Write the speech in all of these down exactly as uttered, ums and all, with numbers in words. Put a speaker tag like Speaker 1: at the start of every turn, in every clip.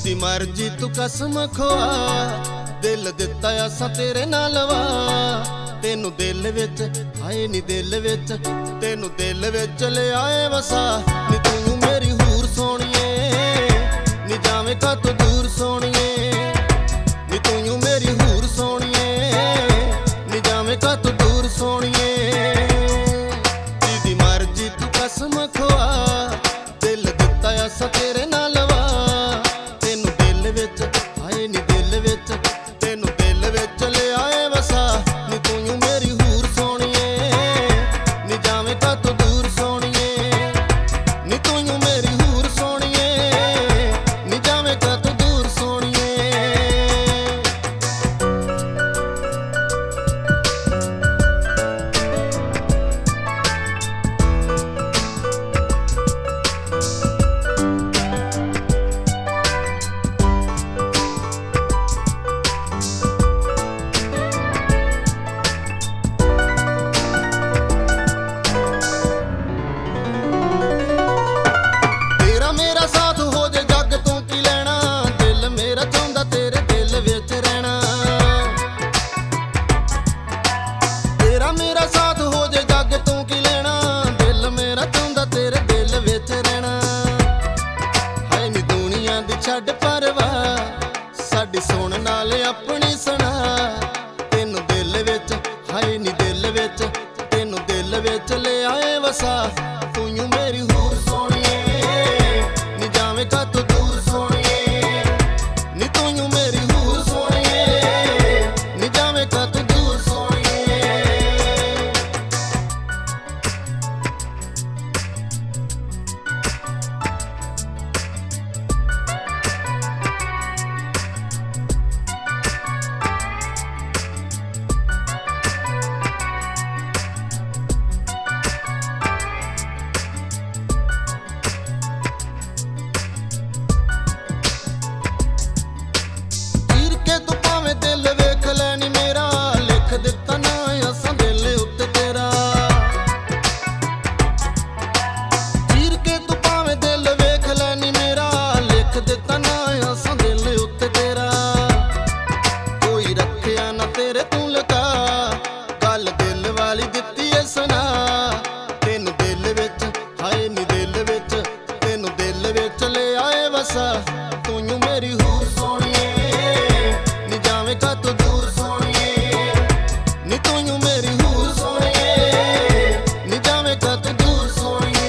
Speaker 1: जिदी मर्जी तू कसम खुआ, दिल दिता असा तेरे नाल वा। तेनू दिल विच आए नी दिल विच, तेनू दिल विच ले आए वसा। नी तू मेरी हूर सोनिए, नी जावे का तू दूर सोनिए। नी तू मेरी हूर सोनिए, नी जावे का तू दूर सोनिए। जिदी मर्जी तू कसम खुआ, दिल दिता असा तेरे नाल वा। तेनू दिल विच आए नी दिल विच, तेनू दिल विच ले आए वसा। नी तू मेरी हूर सोनिए, नी जावे का तू दूर सोनिए। नी तू मेरी हूर सोनिए, नी जावे का तू दूर सोनिए। छड्ड परवाह साडी सुन नाल अपनी सुना। तेनू दिल विच हाय नी दिल विच, तेनू दिल विच ले आए वसा। तू मेरी हूर सोनिए, नी जावे का तू दूर सोनिए। नी तू मेरी हूर सोनिए, नी जावे का तू दूर सोनिए। तू मेरी हूर सोनिए, नी जावे का तू दूर सोनिए। नी तू मेरी हूर सोनिए, नी जावे का तू दूर सोनिए।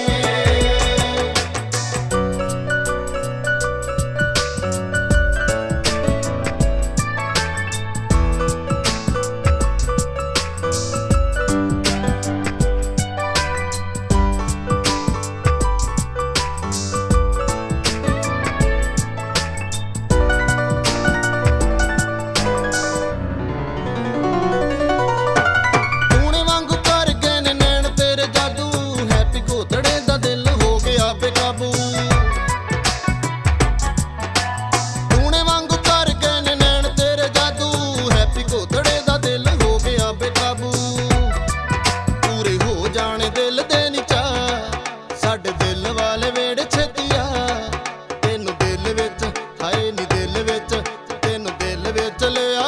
Speaker 1: चले